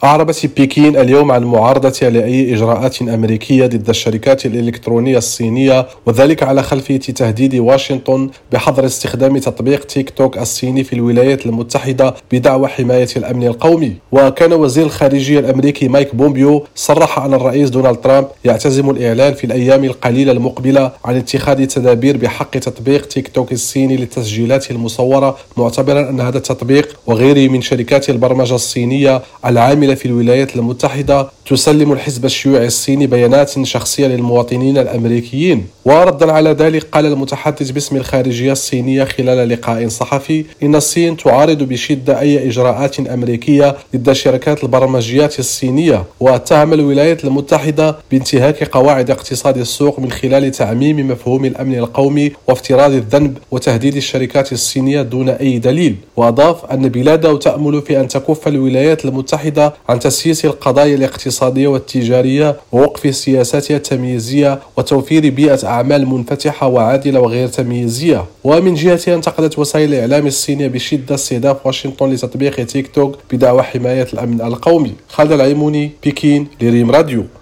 أعربت بكين اليوم عن معارضتها لأي إجراءات أمريكية ضد الشركات الإلكترونية الصينية، وذلك على خلفية تهديد واشنطن بحظر استخدام تطبيق تيك توك الصيني في الولايات المتحدة بدعوى حماية الأمن القومي. وكان وزير الخارجية الأمريكي مايك بومبيو صرح أن الرئيس دونالد ترامب يعتزم الإعلان في الأيام القليلة المقبلة عن اتخاذ تدابير بحق تطبيق تيك توك الصيني للتسجيلات المصورة، معتبرا أن هذا التطبيق وغيره من شركات البرمجة الصينية العاملة في الولايات المتحدة تسلم الحزب الشيوعي الصيني بيانات شخصية للمواطنين الأمريكيين. وردا على ذلك قال المتحدث باسم الخارجية الصينية خلال لقاء صحفي إن الصين تعارض بشدة أي إجراءات أمريكية ضد شركات البرمجيات الصينية، واتهم الولايات المتحدة بانتهاك قواعد اقتصاد السوق من خلال تعميم مفهوم الأمن القومي وافتراض الذنب وتهديد الشركات الصينية دون أي دليل. وأضاف أن بلاده تأمل في أن تكف الولايات المتحدة عن تسييس القضايا الاقتصادية والتجارية ووقف سياساتها التمييزية وتوفير بيئة أعمال منفتحة وعادلة وغير تمييزية. ومن جهتها انتقدت وسائل الإعلام الصينية بشدة استهداف واشنطن لتطبيق تيك توك بدعوى حماية الأمن القومي. خالد العيموني، بكين، لريم راديو.